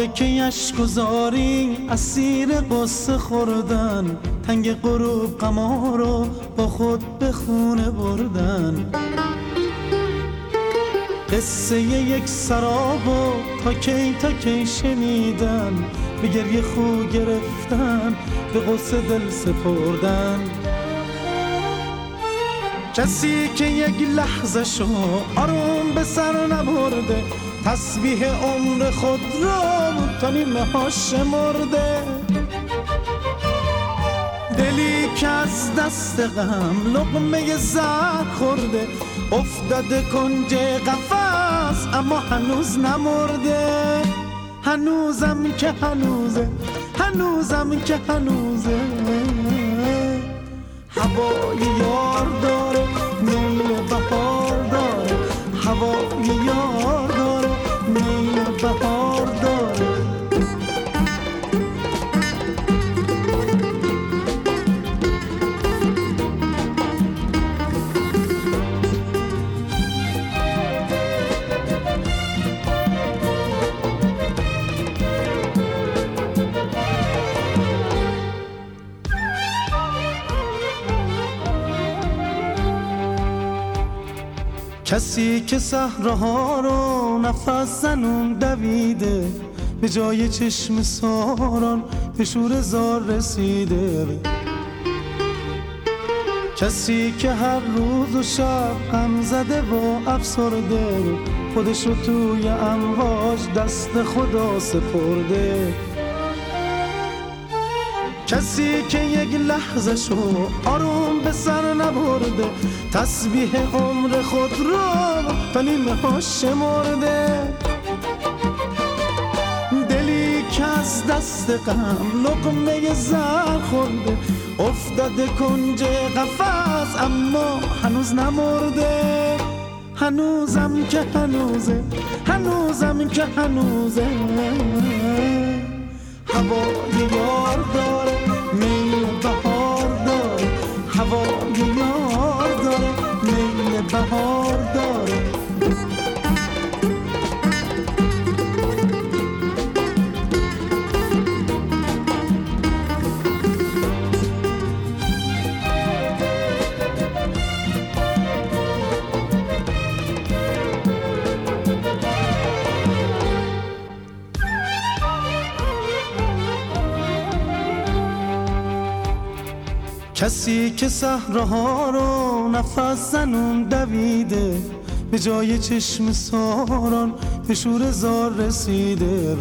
که اشک‌گذاری اسیر قصه خوردن، تنگ غروب غما رو با خود به خونه بردن. قصه یک سرابو تا کی شنیدن، به گریه خو گرفتن، به غصه دل سپردن. کسی که یک لحظه شو آروم به سر نبرده، تسبیح عمر خود را تا نیمه ها شمرده. دلی که از دست غم لقمه زهر خورده، افتاده کنج قفس اما هنوز نمرده. هنوزم که هنوزه، هنوزم که هنوزه، هوای یار داره، میل بهار داره، هوای یار داره، میل بهار داره. کسی که صحراها رو نفس زنون دویده، به جای چشم ساران به شور زار رسیده. کسی که هر روز و شب غم زده و افسرده، خودش رو توی امواج دست خدا سپرده. کسی که یک لحظه شو آروم به سر نبرده، تسبیح عمر خود را تا نیمه ها شمرده. دلی که از دست غم لقمه زهر خورده، افتاده کنج قفس اما هنوز نمرده. هنوزم که هنوزه، هنوزم که هنوزه، هوای یار داره، میل بهار داره، هوای یار داره، میل بهار داره. کسی که صحراها رو نفس زنون دویده، به جای چشم ساران به شور زار رسیده.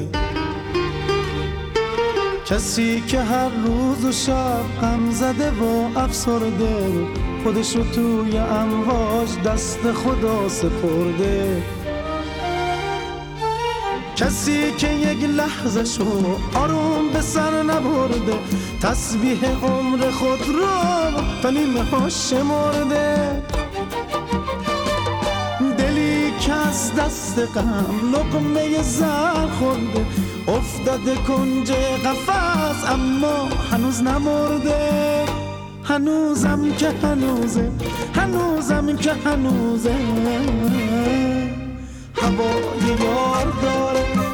کسی که هر روز و شب غم زده و افسرده، خودش رو توی امواج دست خدا سپرده. کسی که یک لحظه شو آروم به سر نبرده، تسبیح عمر خود را تا نیمه ها شمرده. دلی که از دست غم لقمه زهر خورده، افتاده کنج قفس اما هنوز نمرده. هنوزم که هنوزه، هنوزم که هنوزه، هوای یار داره،